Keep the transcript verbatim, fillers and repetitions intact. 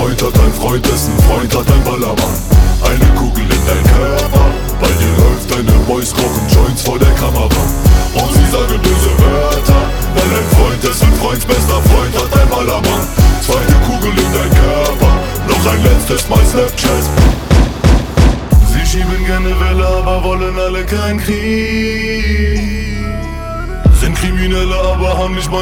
Freund hat ein Freund, dessen Freund hat ein Ballermann. Eine Kugel in dein Körper, bei dir läuft, deine Boys rauchen Joints vor der Kamera. Und sie sagen böse Wörter, weil ein Freund, dessen Freunds bester Freund hat ein Ballermann. Zweite Kugel in dein Körper, noch ein letztes Mal Snapchat. Sie schieben gerne Welle, aber wollen alle kein Krieg. Sind Kriminelle, aber haben nicht mal